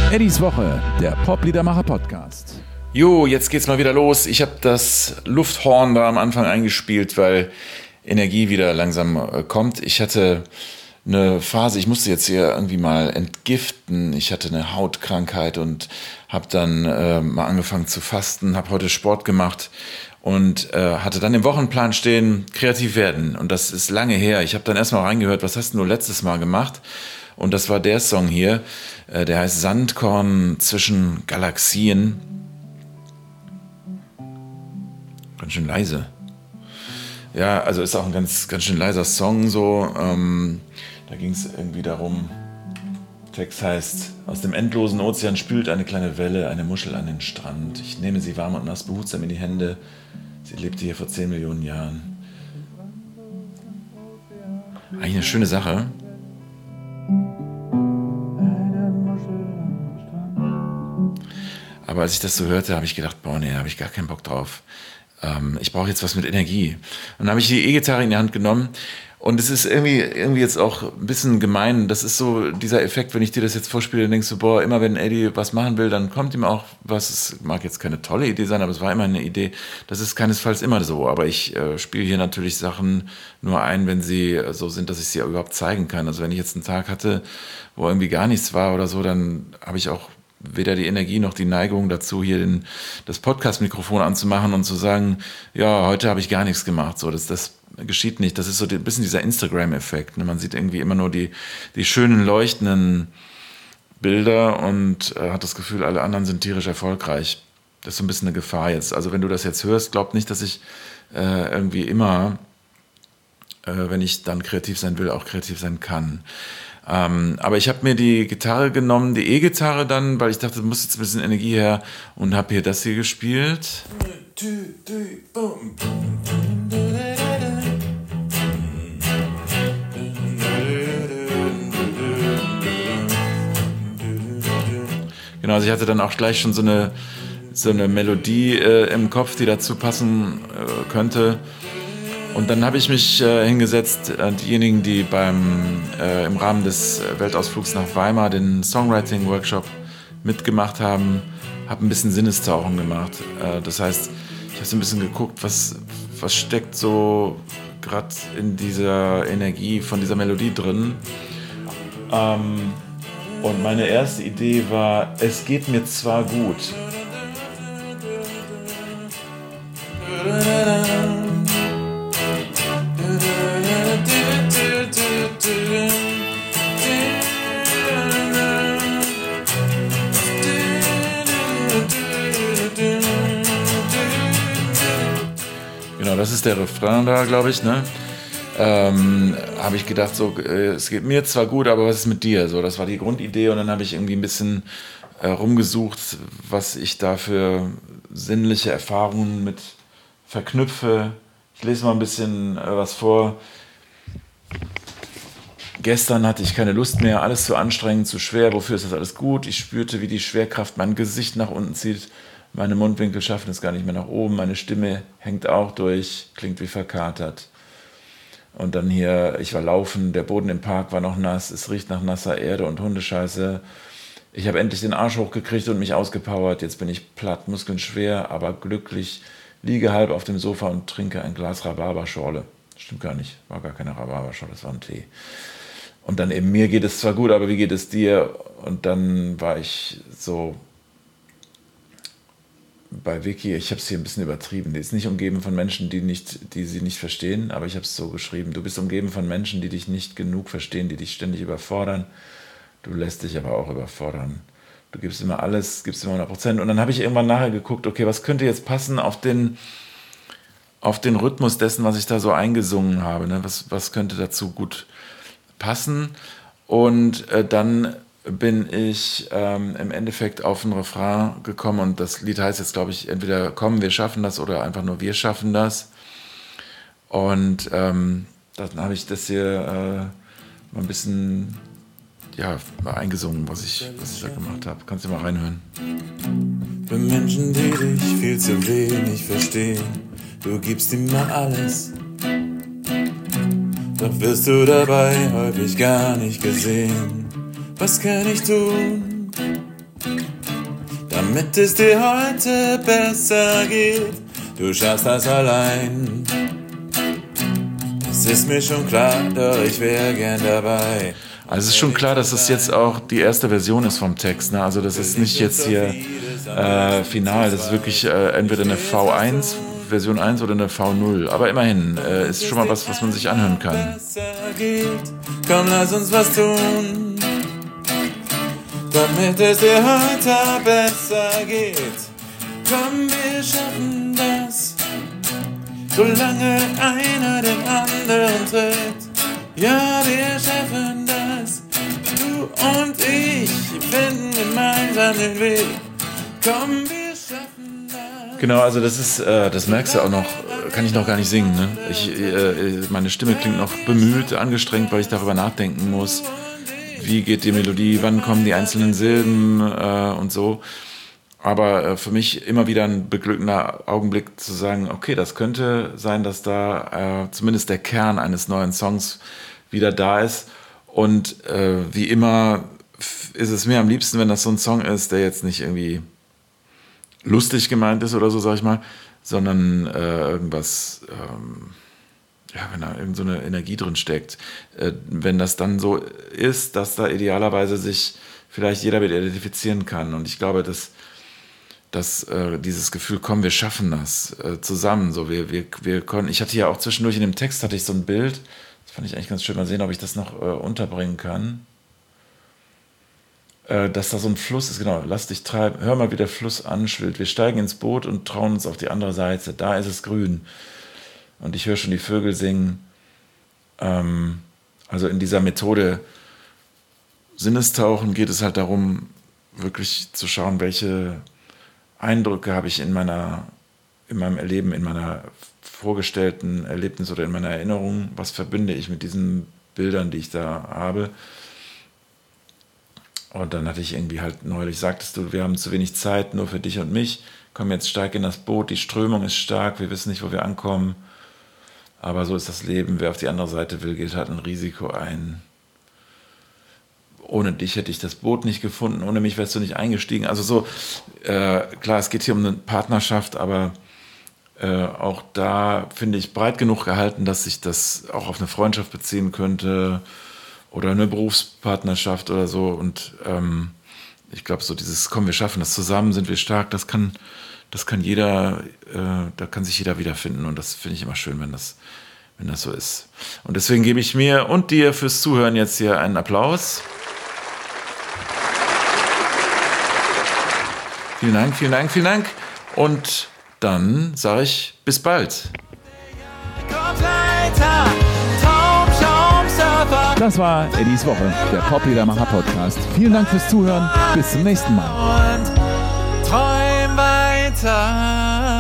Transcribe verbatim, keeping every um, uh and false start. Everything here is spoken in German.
Eddies Woche, der Pop-Liedermacher-Podcast. Jo, jetzt geht's mal wieder los. Ich habe das Lufthorn da am Anfang eingespielt, weil Energie wieder langsam äh, kommt. Ich hatte eine Phase, ich musste jetzt hier irgendwie mal entgiften. Ich hatte eine Hautkrankheit und habe dann äh, mal angefangen zu fasten, habe heute Sport gemacht und äh, hatte dann im Wochenplan stehen, kreativ werden. Und das ist lange her. Ich habe dann erstmal reingehört, was hast du letztes Mal gemacht? Und das war der Song hier, äh, der heißt Sandkorn zwischen Galaxien. Ganz schön leise. Ja, also ist auch ein ganz, ganz schön leiser Song so. Ähm, da ging es irgendwie darum, Text heißt, aus dem endlosen Ozean spült eine kleine Welle, eine Muschel an den Strand. Ich nehme sie warm und nass behutsam in die Hände. Sie lebte hier vor zehn Millionen Jahren. Eigentlich eine schöne Sache. Aber als ich das so hörte, habe ich gedacht, boah, nee, da habe ich gar keinen Bock drauf. Ähm, ich brauche jetzt was mit Energie. Und dann habe ich die E-Gitarre in die Hand genommen. Und es ist irgendwie, irgendwie jetzt auch ein bisschen gemein. Das ist so dieser Effekt, wenn ich dir das jetzt vorspiele, dann denkst du, boah, immer wenn Eddie was machen will, dann kommt ihm auch was. Es mag jetzt keine tolle Idee sein, aber es war immer eine Idee. Das ist keinesfalls immer so. Aber ich äh, spiele hier natürlich Sachen nur ein, wenn sie so sind, dass ich sie überhaupt zeigen kann. Also wenn ich jetzt einen Tag hatte, wo irgendwie gar nichts war oder so, dann habe ich auch weder die Energie noch die Neigung dazu, hier den, das Podcast-Mikrofon anzumachen und zu sagen, ja, heute habe ich gar nichts gemacht. So, das, das geschieht nicht. Das ist so ein bisschen dieser Instagram-Effekt. Ne? Man sieht irgendwie immer nur die, die schönen, leuchtenden Bilder und äh, hat das Gefühl, alle anderen sind tierisch erfolgreich. Das ist so ein bisschen eine Gefahr jetzt. Also wenn du das jetzt hörst, glaub nicht, dass ich äh, irgendwie immer, äh, wenn ich dann kreativ sein will, auch kreativ sein kann. Ähm, aber ich habe mir die Gitarre genommen, die E-Gitarre dann, weil ich dachte, da muss jetzt ein bisschen Energie her und habe hier das hier gespielt. Genau, also ich hatte dann auch gleich schon so eine, so eine Melodie äh, im Kopf, die dazu passen äh, könnte. Und dann habe ich mich äh, hingesetzt, äh, diejenigen, die beim, äh, im Rahmen des Weltausflugs nach Weimar den Songwriting-Workshop mitgemacht haben, habe ein bisschen Sinnestauchen gemacht. Äh, das heißt, ich habe so ein bisschen geguckt, was, was steckt so gerade in dieser Energie von dieser Melodie drin. Ähm, und meine erste Idee war, es geht mir zwar gut. Genau, das ist der Refrain da, glaube ich, ne? Ähm, habe ich gedacht, so, äh, es geht mir zwar gut, aber was ist mit dir? So, das war die Grundidee und dann habe ich irgendwie ein bisschen äh, rumgesucht, was ich da für sinnliche Erfahrungen mit verknüpfe. Ich lese mal ein bisschen äh, was vor. Gestern hatte ich keine Lust mehr, alles zu anstrengend, zu schwer. Wofür ist das alles gut? Ich spürte, wie die Schwerkraft mein Gesicht nach unten zieht. Meine Mundwinkel schaffen es gar nicht mehr nach oben. Meine Stimme hängt auch durch, klingt wie verkatert. Und dann hier, ich war laufen, der Boden im Park war noch nass. Es riecht nach nasser Erde und Hundescheiße. Ich habe endlich den Arsch hochgekriegt und mich ausgepowert. Jetzt bin ich platt, Muskeln schwer, aber glücklich. Liege halb auf dem Sofa und trinke ein Glas Rhabarberschorle. Stimmt gar nicht, war gar keine Rhabarberschorle, das war ein Tee. Und dann eben, mir geht es zwar gut, aber wie geht es dir? Und dann war ich so bei Vicky, ich habe es hier ein bisschen übertrieben. Die ist nicht umgeben von Menschen, die, nicht, die sie nicht verstehen, aber ich habe es so geschrieben. Du bist umgeben von Menschen, die dich nicht genug verstehen, die dich ständig überfordern. Du lässt dich aber auch überfordern. Du gibst immer alles, gibst immer hundert Prozent. Und dann habe ich irgendwann nachher geguckt, okay, was könnte jetzt passen auf den, auf den Rhythmus dessen, was ich da so eingesungen habe. Ne? Was, was könnte dazu gut passen? Und äh, dann bin ich ähm, im Endeffekt auf ein Refrain gekommen und das Lied heißt jetzt, glaube ich, entweder Komm, wir schaffen das oder einfach nur Wir schaffen das. Und ähm, dann habe ich das hier äh, mal ein bisschen ja, mal eingesungen, was ich, was ich da gemacht habe. Kannst du mal reinhören. Für Menschen, die dich viel zu wenig verstehen, du gibst immer alles, doch wirst du dabei häufig gar nicht gesehen. Was kann ich tun, damit es dir heute besser geht. Du schaffst das allein. Das ist mir schon klar, doch ich wäre gern dabei. Also es ist schon klar, dass es jetzt auch die erste Version ist vom Text. Ne? Also das ist nicht jetzt hier äh, final, das ist wirklich äh, entweder eine V eins, Version eins oder eine V null. Aber immerhin, äh, ist schon mal was, was man sich anhören kann. Komm, lass uns was tun, damit es dir heute besser geht. Komm, wir schaffen das, solange einer den anderen tritt. Ja, wir schaffen das, du und ich finden gemeinsam den Weg. Komm, wir schaffen das. Genau, also das ist, äh, das merkst du auch noch, kann ich noch gar nicht singen. Ne? Ich, äh, meine Stimme klingt noch bemüht, angestrengt, weil ich darüber nachdenken muss. Wie geht die Melodie, wann kommen die einzelnen Silben äh, und so. Aber äh, für mich immer wieder ein beglückender Augenblick zu sagen, okay, das könnte sein, dass da äh, zumindest der Kern eines neuen Songs wieder da ist. Und äh, wie immer ist es mir am liebsten, wenn das so ein Song ist, der jetzt nicht irgendwie lustig gemeint ist oder so, sag ich mal, sondern äh, irgendwas, ähm, ja, wenn da irgend so eine Energie drin steckt. Äh, wenn das dann so ist, dass da idealerweise sich vielleicht jeder mit identifizieren kann. Und ich glaube, dass, dass äh, dieses Gefühl, komm, wir schaffen das äh, zusammen. So, wir, wir, wir können, ich hatte ja auch zwischendurch in dem Text hatte ich so ein Bild, das fand ich eigentlich ganz schön, mal sehen, ob ich das noch äh, unterbringen kann. Äh, dass da so ein Fluss ist, genau, lass dich treiben, hör mal, wie der Fluss anschwillt. Wir steigen ins Boot und trauen uns auf die andere Seite. Da ist es grün. Und ich höre schon die Vögel singen. Ähm, also in dieser Methode Sinnestauchen geht es halt darum, wirklich zu schauen, welche Eindrücke habe ich in meiner, in meinem Erleben, in meiner vorgestellten Erlebnis oder in meiner Erinnerung, was verbinde ich mit diesen Bildern, die ich da habe. Und dann hatte ich irgendwie halt neulich, sagtest du, wir haben zu wenig Zeit, nur für dich und mich. Komm, jetzt steig in das Boot, die Strömung ist stark, wir wissen nicht, wo wir ankommen. Aber so ist das Leben, wer auf die andere Seite will, geht halt ein Risiko ein. Ohne dich hätte ich das Boot nicht gefunden, ohne mich wärst du nicht eingestiegen. Also so, äh, klar, es geht hier um eine Partnerschaft, aber äh, auch da finde ich breit genug gehalten, dass sich das auch auf eine Freundschaft beziehen könnte oder eine Berufspartnerschaft oder so. Und ähm, ich glaube, so dieses, komm, wir schaffen das zusammen, sind wir stark, das kann, das kann jeder, äh, da kann sich jeder wiederfinden. Und das finde ich immer schön, wenn das, wenn das so ist. Und deswegen gebe ich mir und dir fürs Zuhören jetzt hier einen Applaus. Vielen Dank, vielen Dank, vielen Dank. Und dann sage ich bis bald. Das war Eddies Woche, der Pop-Liedermacher Podcast. Vielen Dank fürs Zuhören. Bis zum nächsten Mal. Und träum weiter.